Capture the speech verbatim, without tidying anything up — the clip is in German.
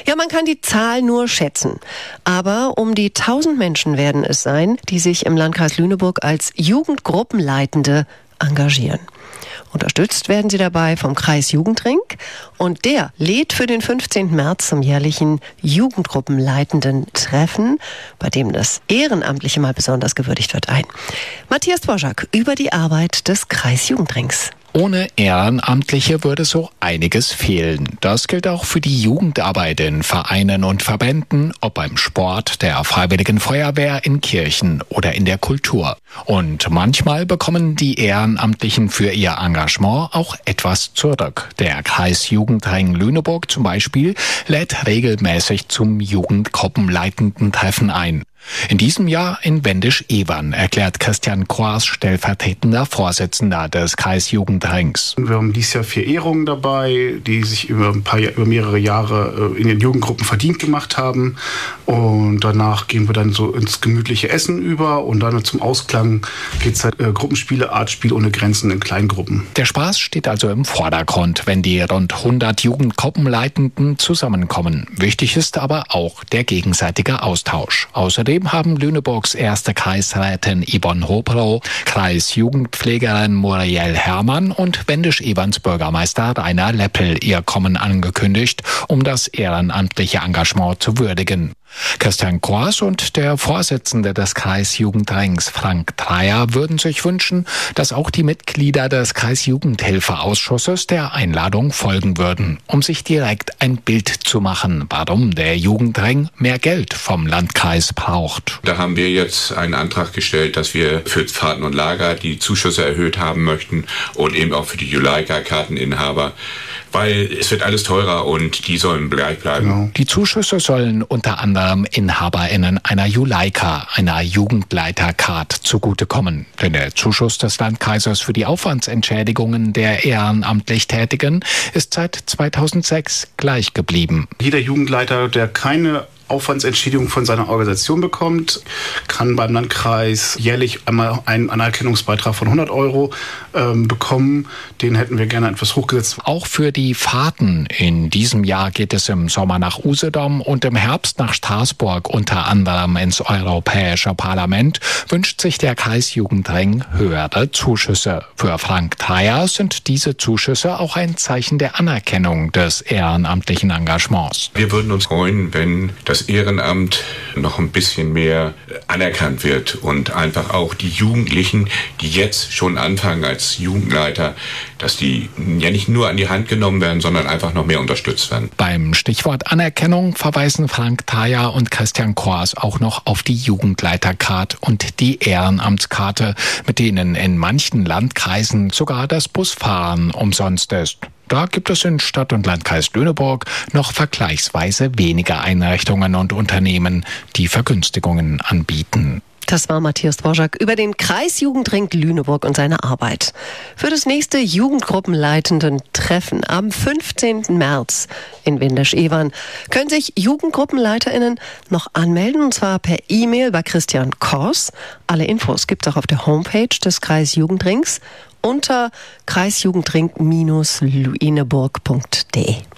Ja, man kann die Zahl nur schätzen. Aber um die tausend Menschen werden es sein, die sich im Landkreis Lüneburg als Jugendgruppenleitende engagieren. Unterstützt werden sie dabei vom Kreis Jugendring und der lädt für den fünfzehnten März zum jährlichen Jugendgruppenleitenden-Treffen, bei dem das Ehrenamtliche mal besonders gewürdigt wird, ein. Matthias Dvorak über die Arbeit des Kreis Jugendrings. Ohne Ehrenamtliche würde so einiges fehlen. Das gilt auch für die Jugendarbeit in Vereinen und Verbänden, ob beim Sport, der Freiwilligen Feuerwehr, in Kirchen oder in der Kultur. Und manchmal bekommen die Ehrenamtlichen für ihr Engagement auch etwas zurück. Der Kreis Jugendring Lüneburg zum Beispiel lädt regelmäßig zum Jugendgruppenleitenden Treffen ein. In diesem Jahr in Wendisch-Evern, erklärt Christian Quaas, stellvertretender Vorsitzender des Kreis Jugendrings. Wir haben dieses Jahr vier Ehrungen dabei, die sich über ein paar, über mehrere Jahre in den Jugendgruppen verdient gemacht haben. Und danach gehen wir dann so ins gemütliche Essen über und dann zum Ausklang geht's halt äh, Gruppenspiele, Artspiel ohne Grenzen in Kleingruppen. Der Spaß steht also im Vordergrund, wenn die rund hundert Jugendgruppenleitenden zusammenkommen. Wichtig ist aber auch der gegenseitige Austausch. Außerdem haben Lüneburgs erste Kreisrätin Yvonne Hobrow, Kreisjugendpflegerin Muriel Herrmann und Wendisch-Everns Bürgermeister Rainer Leppel ihr Kommen angekündigt, um das ehrenamtliche Engagement zu würdigen. Christian Quaas und der Vorsitzende des Kreisjugendrings Frank Dreier würden sich wünschen, dass auch die Mitglieder des Kreisjugendhilfeausschusses der Einladung folgen würden, um sich direkt ein Bild zu machen, warum der Jugendring mehr Geld vom Landkreis braucht. Da haben wir jetzt einen Antrag gestellt, dass wir für Fahrten und Lager die Zuschüsse erhöht haben möchten und eben auch für die Juleika-Karteninhaber, weil es wird alles teurer und die sollen gleich bleiben. Genau. Die Zuschüsse sollen unter anderem InhaberInnen einer Juleika, einer Jugendleitercard, zugutekommen. Denn der Zuschuss des Landkreises für die Aufwandsentschädigungen der ehrenamtlich Tätigen ist seit zweitausendsechs gleich geblieben. Jeder Jugendleiter, der keine Aufwandsentschädigung von seiner Organisation bekommt, kann beim Landkreis jährlich einmal einen Anerkennungsbeitrag von hundert Euro ähm, bekommen. Den hätten wir gerne etwas hochgesetzt. Auch für die Fahrten. In diesem Jahr geht es im Sommer nach Usedom und im Herbst nach Straßburg, unter anderem ins Europäische Parlament, wünscht sich der Kreis Jugendring höhere Zuschüsse. Für Frank Dreier sind diese Zuschüsse auch ein Zeichen der Anerkennung des ehrenamtlichen Engagements. Wir würden uns freuen, wenn das das Ehrenamt noch ein bisschen mehr anerkannt wird und einfach auch die Jugendlichen, die jetzt schon anfangen als Jugendleiter, dass die ja nicht nur an die Hand genommen werden, sondern einfach noch mehr unterstützt werden. Beim Stichwort Anerkennung verweisen Frank Dreier und Christian Quaas auch noch auf die Jugendleitercard und die Ehrenamtskarte, mit denen in manchen Landkreisen sogar das Busfahren umsonst ist. Da gibt es in Stadt- und Landkreis Lüneburg noch vergleichsweise weniger Einrichtungen und Unternehmen, die Vergünstigungen anbieten. Das war Matthias Dvorak über den Kreis Jugendring Lüneburg und seine Arbeit. Für das nächste Jugendgruppenleitenden-Treffen am fünfzehnten März in Wendisch-Evern können sich JugendgruppenleiterInnen noch anmelden, und zwar per E-Mail bei Christian Kors. Alle Infos gibt es auch auf der Homepage des Kreis Jugendrings unter kreisjugendring Bindestrich lüneburg punkt de.